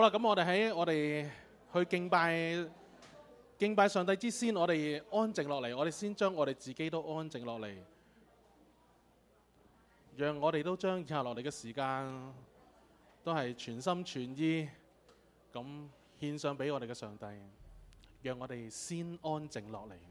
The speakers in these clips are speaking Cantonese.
好啦，咁我哋去敬拜上帝之先，我哋安靜落嚟，我哋先將我哋自己都安靜落嚟，讓我哋都將以下落嚟嘅時間都係全心全意咁獻上俾我哋嘅上帝，讓我哋先安靜落嚟。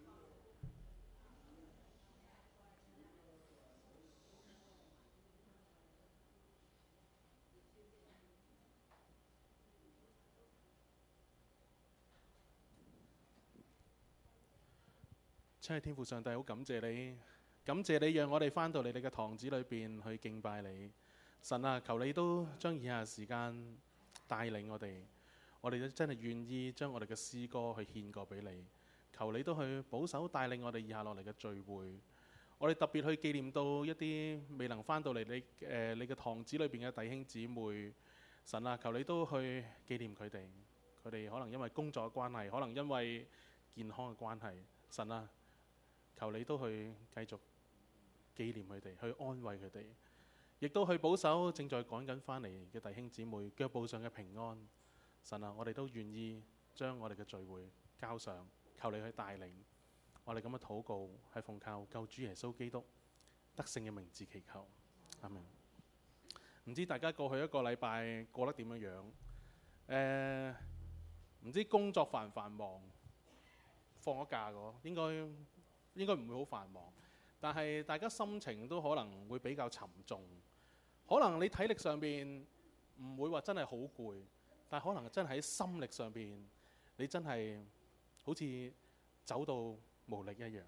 親愛的天父上帝，好感謝你，讓我哋返到你嘅堂子裏邊去敬拜你。神啊，求你都將以下時間帶領我哋都真係願意將我哋嘅詩歌去獻過俾你。求你都去保守帶領我哋以下落嚟嘅聚會。我哋特別去紀念到一啲未能返到嚟你嘅堂子裏邊嘅弟兄姊妹。神啊，求你都去紀念佢哋。佢哋可能因為工作嘅關係，可能因為健康嘅關係。神啊，求你都去繼續紀念佢哋，去安慰佢哋，亦都去保守正在趕緊返嚟嘅弟兄姊妹腳步上嘅平安。神啊，我哋都願意將我哋嘅聚會交上，求你去帶領。我哋咁嘅禱告係奉靠救主耶穌基督得勝嘅名字祈求，阿們。唔知大家過去一個禮拜過得點樣？唔知工作繁唔繁忙？放咗假嘅應該唔會好繁忙，但係大家心情都可能會比較沉重。可能你體力上面唔會話真係好攰，但可能真係喺心力上面，你真係好似走到無力一樣。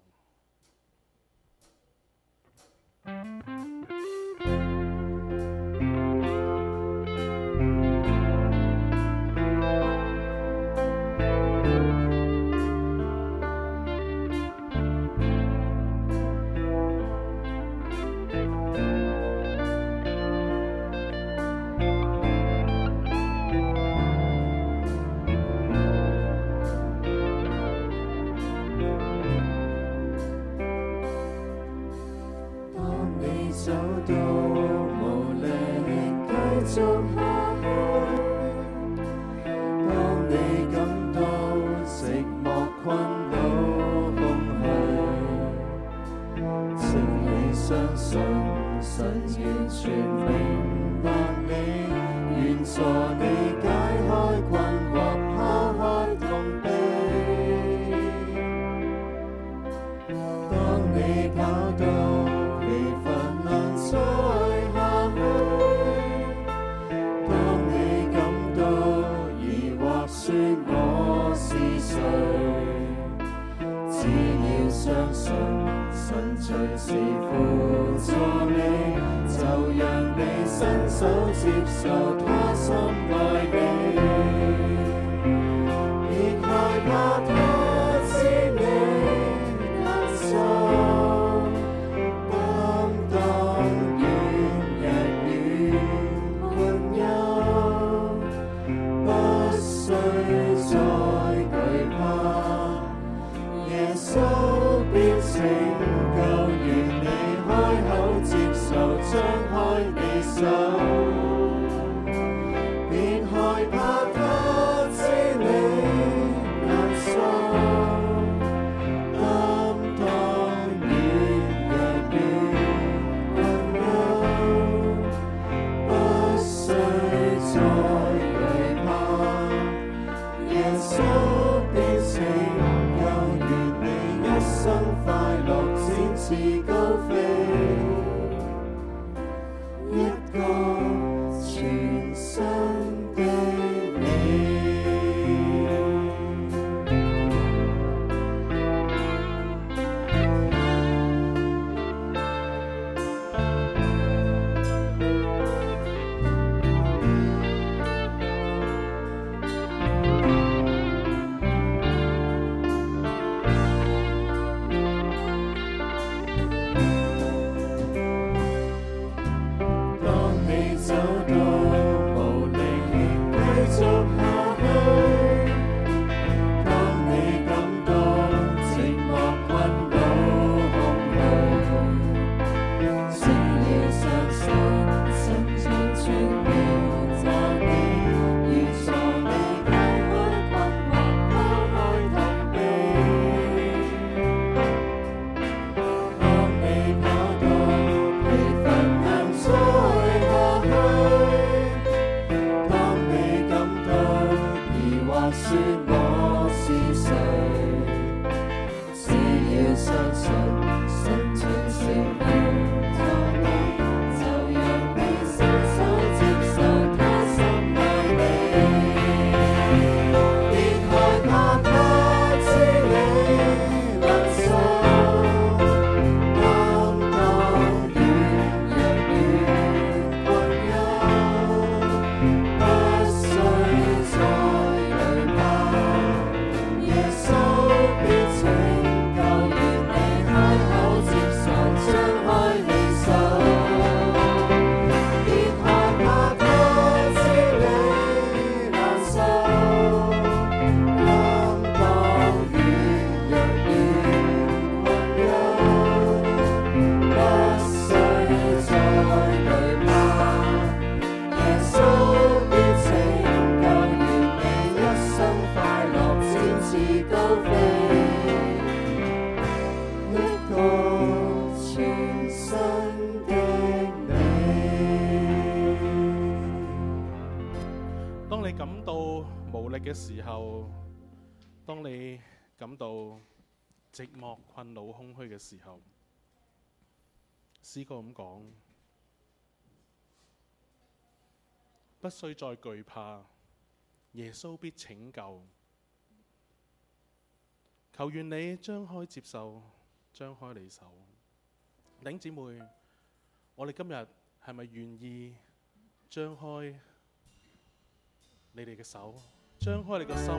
說我是誰，只要相信神全是愛。 嘅時候，當你感到寂寞、困惱、空虛嘅時候，詩歌咁講：不需再懼怕，耶穌必拯救。求願你張開接受，張開你手。弟兄姊妹，我哋今日係咪願意張開你哋嘅手？張開你個心，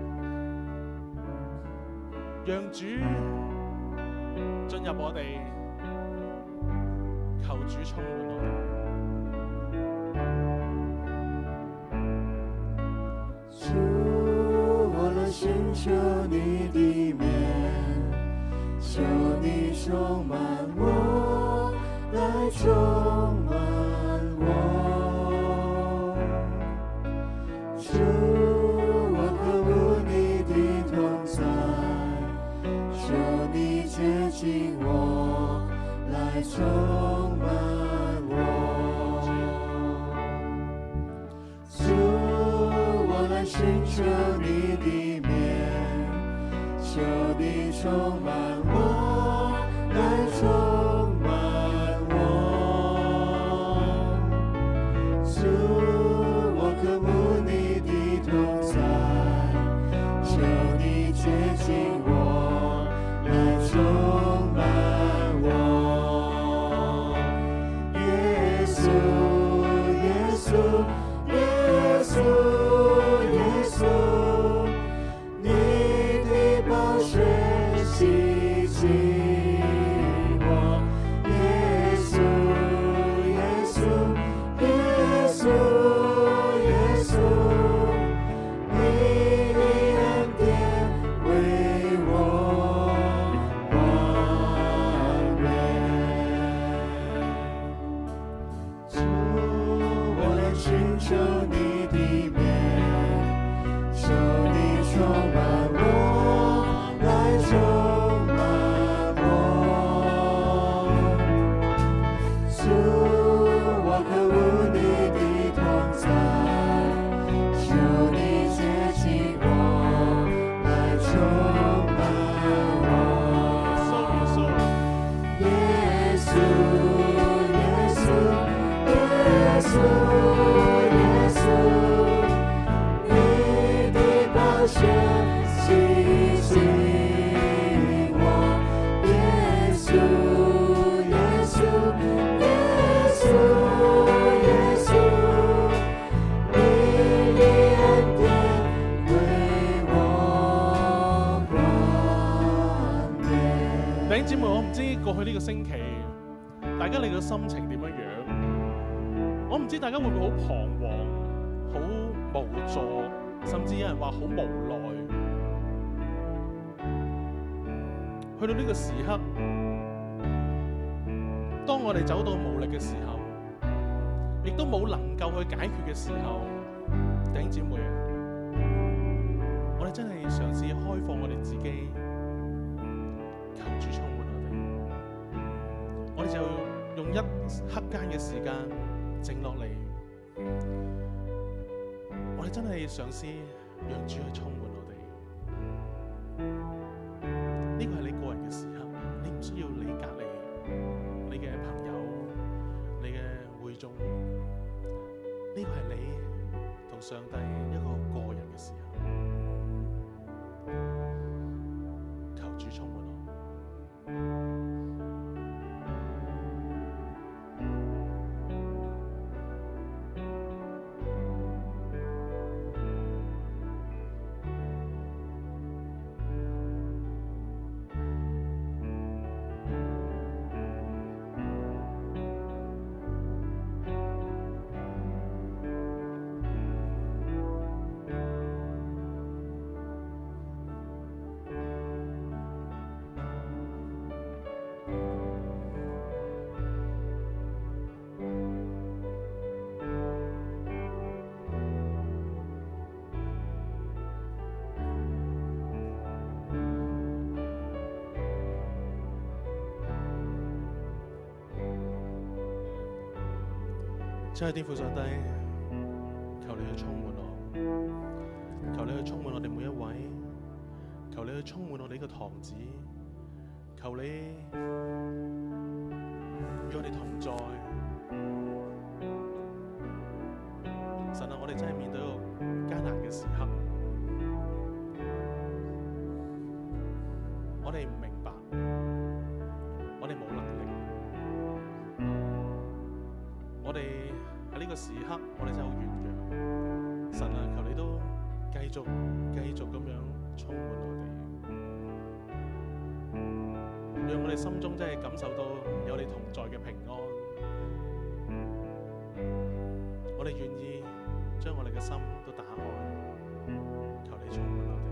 讓主進入我哋，求主充滿我哋。主，我來尋求你的面，求你充滿我，來充滿我。主。接近我，來充滿我。主，我來尋求你的面，求你充滿我，來充滿我。主，我渴慕你的同在，求你接近我。充滿我，耶穌，耶穌，耶穌，耶穌，你的寶血洗淨我，耶穌，耶穌，耶穌，耶穌，你的恩典為我。求你的面，求你充滿我，來充滿我。主，我渴慕你的同在，求你接近我，來充滿我。耶穌，耶穌，耶穌。你的寶血洗淨我，耶穌，耶穌，耶穌，耶穌，你的恩典為我冠冕。 弟兄姊妹，我唔知過去呢個星期，大家你嘅心情點樣樣？我唔知大家會唔會好彷徨、好無助，甚至有人話好無奈。去到呢個時刻，當我哋走到無力嘅時候，亦都冇能夠去解決嘅時候，弟兄姊妹，我哋真係嘗試開放我哋自己，求主充滿我哋。我哋就用一刻間嘅時間靜落嚟，我哋真係嘗試讓主去充滿我哋。呢個係你個人嘅時刻，你唔需要你隔離你嘅朋友、你嘅會眾，呢個係你同上帝一個個人嘅時刻。求主充滿我。親愛的天父上帝，求你去充滿我，求你去充滿我哋每一位，求你去充滿我哋呢個堂子，求你與我哋同在。神啊，我哋真係面對一個艱難嘅時刻，我哋唔明白，我哋冇能力，我哋喺呢個時刻，我哋真係好軟弱。神啊，求你都繼續咁樣充滿我哋，讓我哋心中真係感受到有你同在嘅平安。我哋願意將我哋嘅心都打開，求你充滿我哋。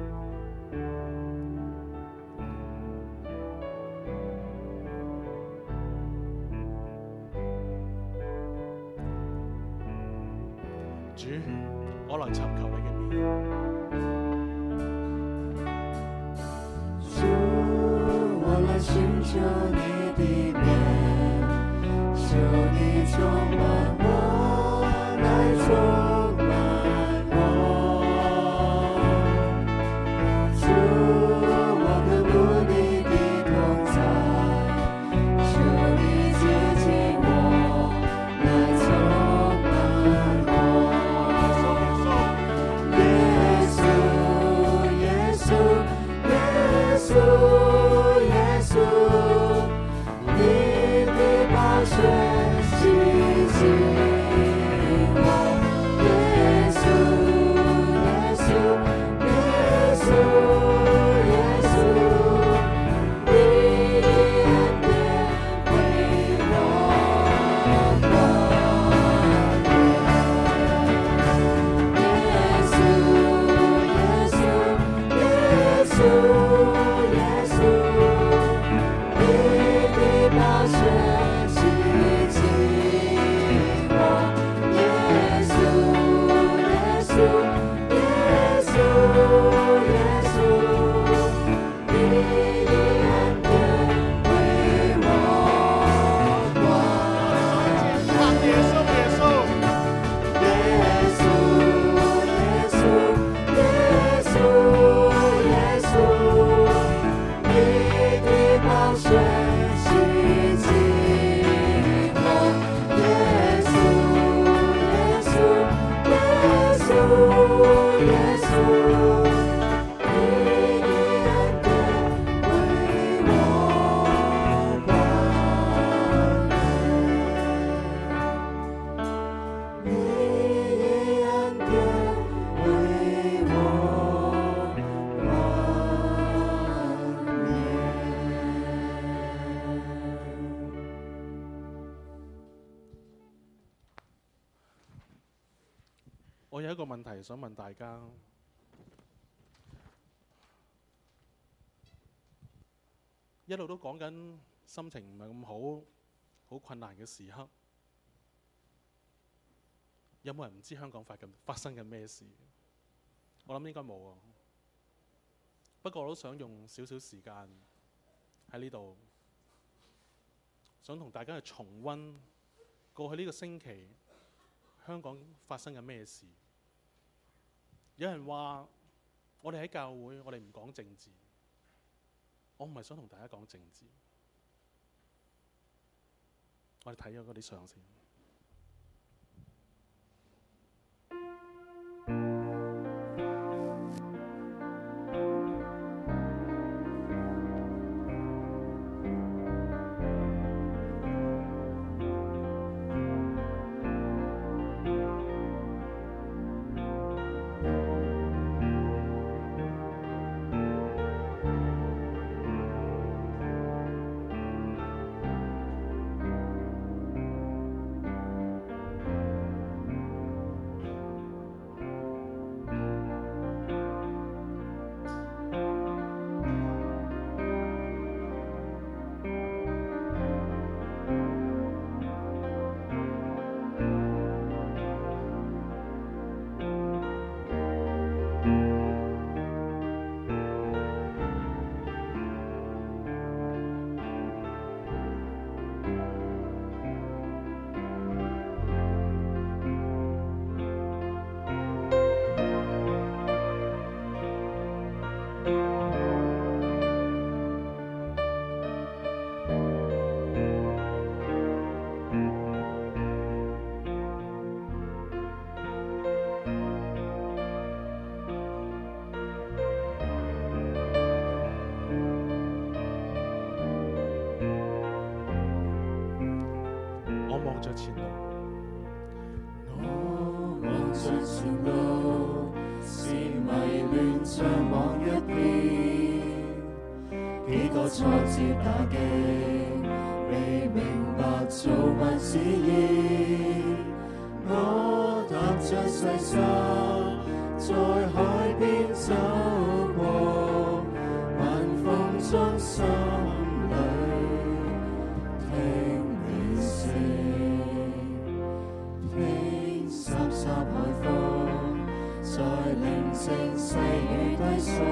主，我來尋求你嘅面。 主，我來尋求你的面，求你充滿我，來充滿我。主，我渴慕你的同在，求你接近我，來充滿我。 我有一個問題想問大家，一路都講緊心情唔係咁好，好困難嘅時刻，有冇人唔知香港發生緊咩事？我諗應該冇啊。不過我都想用少少時間喺呢度，想同大家去重溫過去呢個星期香港發生緊咩事。 有人話我哋喺教會，我哋唔講政治。我唔係想同大家講政治。我哋睇咗嗰啲相先。望着前路， 我望着前路，是迷亂像網一片，幾多挫折打擊，未明白造物旨意。我踏着細沙，在海邊走過，晚風中心裏聽你聲，聽颯颯海風在寧靜細雨低訴，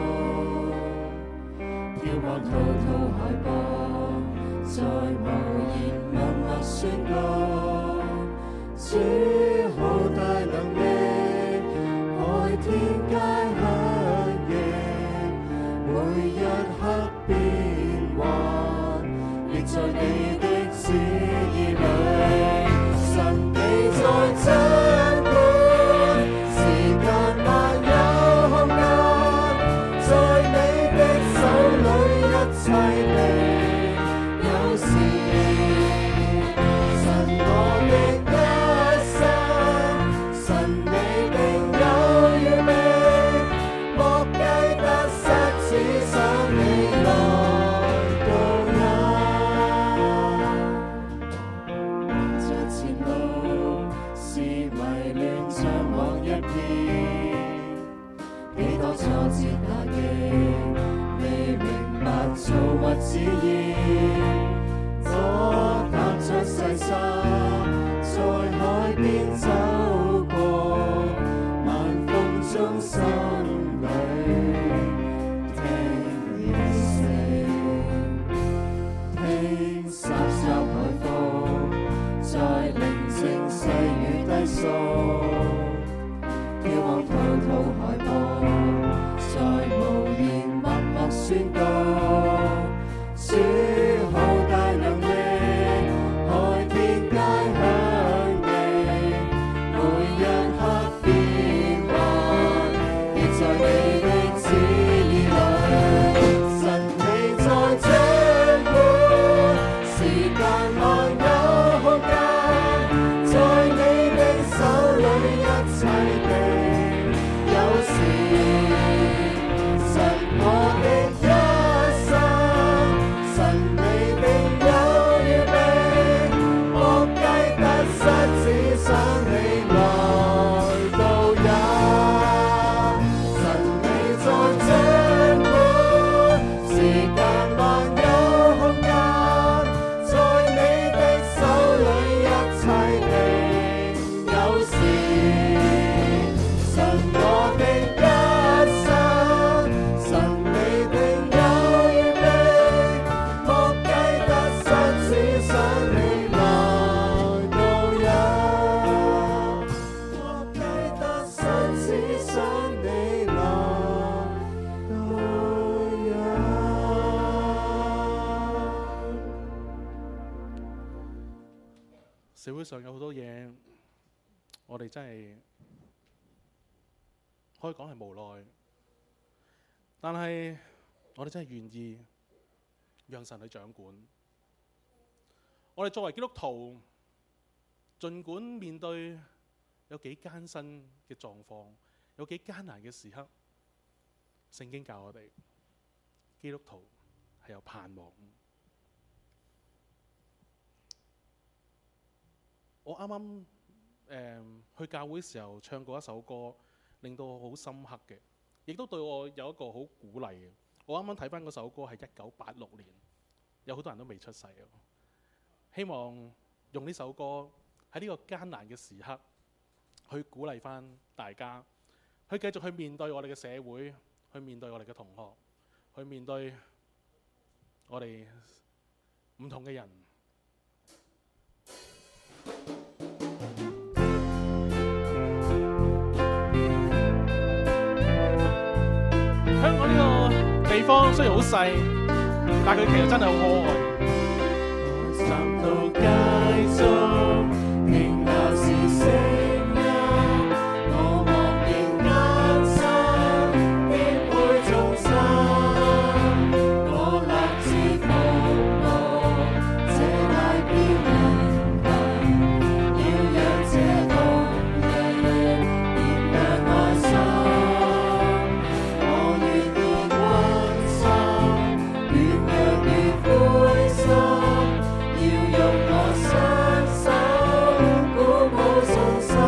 眺望滔滔海波，在無言默默宣告。主好大能力，海天皆響應，每一刻變幻，亦在你的旨意裏。神你在掌管，時間萬有空間，在你的手裏一切地有時。神我的造物旨意，我踏着細沙，在海邊走過，晚風中心裏聽你聲，聽颯颯海風在寧靜細雨低訴，眺望滔滔海波，在無言默默宣告。主好大能力，海天皆響應，每一刻變幻，亦在你的旨意裏。神你在掌管，時間萬有空間，在你的手裏一切地有時。神我的神我的社會上有好多嘢，我哋真係可以講係無奈，但係我哋真係願意讓神去掌管。我哋作為基督徒，儘管面對有幾艱辛嘅狀況，有幾艱難嘅時刻，聖經教我哋基督徒係有盼望。我啱啱去教會時候唱過一首歌，令到我好深刻嘅，亦都對我有一個好鼓勵嘅。我啱啱睇返嗰首歌係1986年，有好多人都未出世。希望用呢首歌喺呢個艱難嘅時刻，去鼓勵返大家，去繼續去面對我哋嘅社會，去面對我哋嘅同學，去面對我哋唔同嘅人。香港呢個地方雖然好細，但佢其實真係好可愛。 站到街中，聽鬧市聲音，我望見艱辛，點會重生？我立志服務這大標人群，要讓這動力燃亮愛心。我願意溫心，原諒與灰心。要用我雙手鼓舞信心，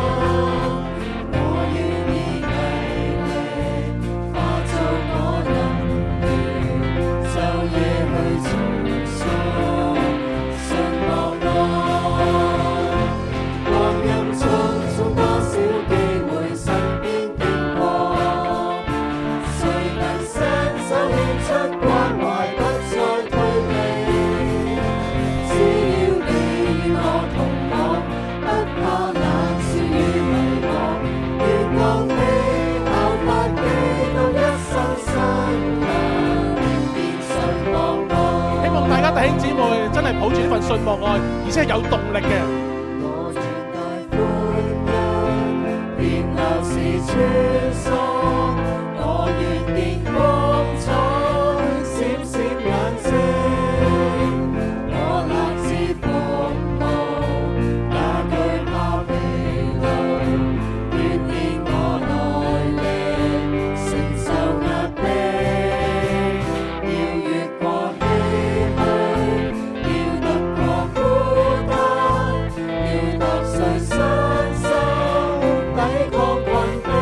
我願意毅力化做我能力，晝夜去傳送信望愛。光陰匆匆，多少機會身邊經過，誰能伸手獻出關懷，不再退避。只要你與我同往，不怕冷笑與迷惘，願望你效法基督一生身量，變信望愛。 希望大家弟兄姊妹真係抱住呢份信望愛，而且係有動力嘅。 我願大歡欣，變鬧市穿梭，我願見光彩，閃閃眼睛。我立志服務，哪懼怕疲勞，鍛鍊我耐力，承受壓迫。要越過唏噓，要突破孤單，要踏碎身心，抵抗困迫。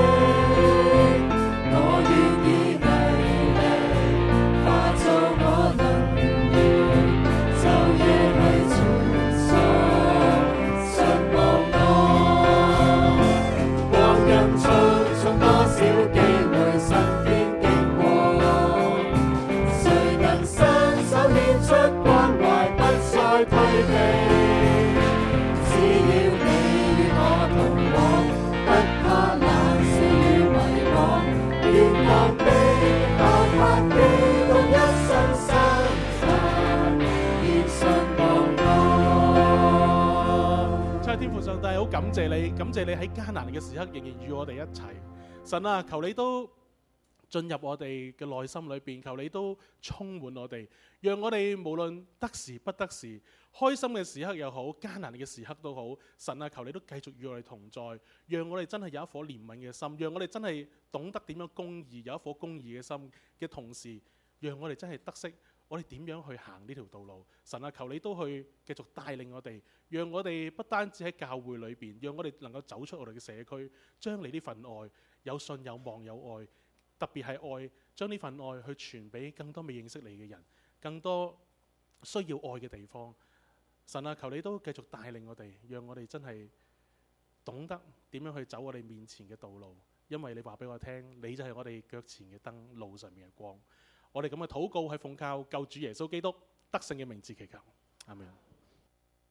我願意毅力化做我能力，晝夜去傳送信望愛。光陰匆匆，多少機會身邊經過，誰能伸手獻出關懷，不再退避。只要你與我同往，不怕冷笑與迷惘，願望你效法基督一生身份，變信望愛。 真係天父上帝，好感謝你，感謝你喺艱難嘅時刻仍然與我哋一齊。神啊，求你都進入我哋嘅內心裏邊，求你都充滿我哋，讓我哋無論得時不得時，開心嘅時刻又好，艱難嘅時刻都好，神啊，求你都繼續與我哋同在，讓我哋真係有一顆憐憫嘅心，讓我哋真係懂得點樣公義，有一顆公義嘅心嘅同時，讓我哋真係得悉我哋點樣去行呢條道路。神啊，求你都去繼續帶領我哋，讓我哋不單止喺教會裏邊，讓我哋能夠走出我哋嘅社區，將你呢份愛，有信有望有愛，特別係愛，將呢份愛去傳俾更多未認識你嘅人，更多需要愛嘅地方。神啊，求你都繼續帶領我哋，讓我哋真係懂得點樣去走我哋面前嘅道路，因為你話俾我聽，你就係我哋腳前嘅燈，路上面嘅光。我哋咁嘅禱告係奉靠救主耶穌基督得勝嘅名字祈求，阿們。